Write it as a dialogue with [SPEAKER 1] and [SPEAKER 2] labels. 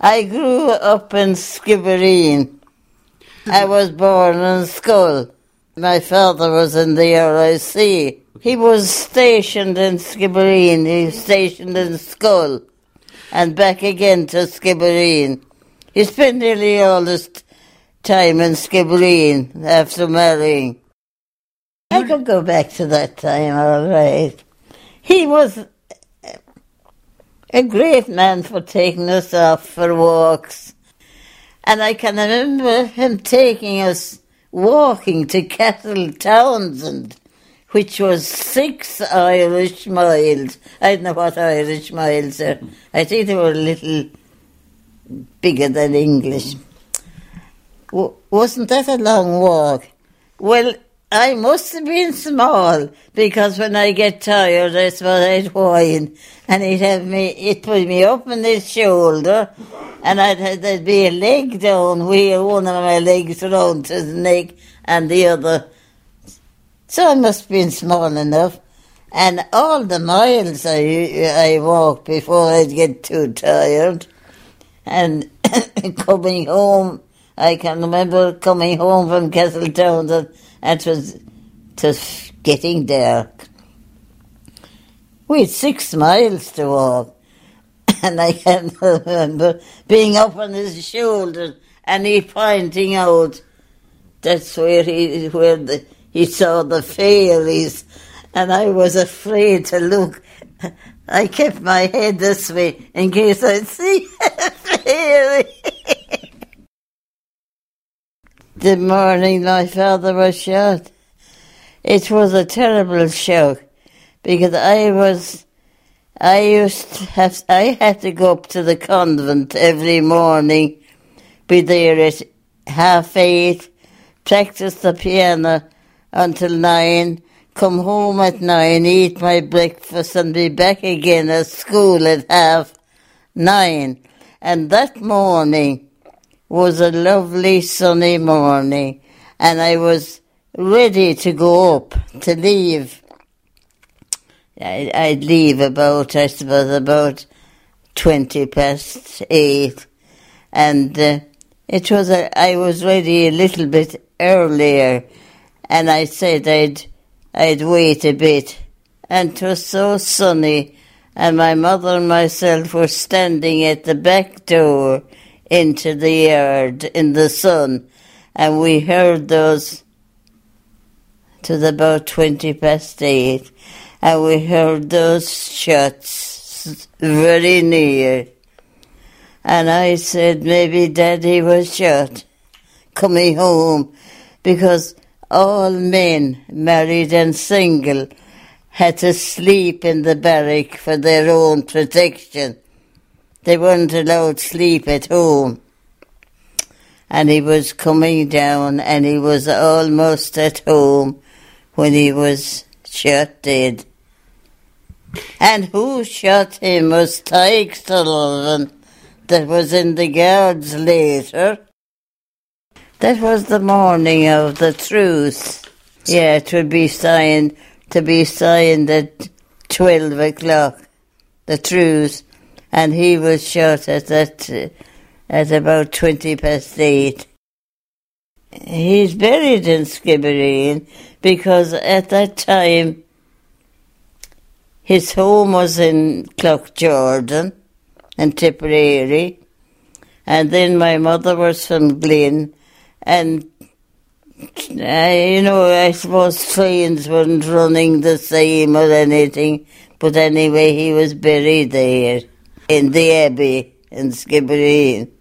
[SPEAKER 1] I grew up in Skibbereen. I was born in Schull. My father was in the RIC. He was stationed in Skibbereen. He was stationed in Schull and back again to Skibbereen. He spent nearly all his time in Skibbereen after marrying. I could go back to that time, all right. He was a great man for taking us off for walks. And I can remember him taking us walking to Castle Townsend, which was 6 Irish miles. I don't know what Irish miles are. I think they were a little bigger than English. Wasn't that a long walk? Well, I must have been small, because when I get tired, I suppose I'd whine, and he'd put me up on his shoulder, and there'd be a leg down where one of my legs around to his neck, and the other. So I must have been small enough. And all the miles I walked before I'd get too tired. And coming home, I can remember coming home from Castletown, and it was just getting dark. We had 6 miles to walk, and I can remember being up on his shoulder and he pointing out that's where he saw the fairies, and I was afraid to look. I kept my head this way in case I'd see a fairy. The morning my father was shot, it was a terrible shock, because I had to go up to the convent every morning, be there at 8:30, practice the piano until 9, come home at 9, eat my breakfast and be back again at school at 9:30. And that morning was a lovely sunny morning, and I was ready to go up, to leave. I'd leave about 8:20, and I was ready a little bit earlier, and I said I'd wait a bit, and it was so sunny, and my mother and myself were standing at the back door into the yard in the sun, and we heard those to about 8:20, and we heard those shots very near. And I said maybe Daddy was shot coming home, because all men, married and single, had to sleep in the barrack for their own protection. They weren't allowed to sleep at home. And he was coming down, and he was almost at home when he was shot dead. And who shot him was Tyke Sullivan, that was in the Guards later. That was the morning of the truce. Yeah, it would be signed at 12 o'clock, the truce, and he was shot at about 8:20. He's buried in Skibbereen because at that time his home was in Cloughjordan and Tipperary, and then my mother was from Glynn, and I suppose trains weren't running the same or anything, but anyway, he was buried there in the Abbey in Skibbereen.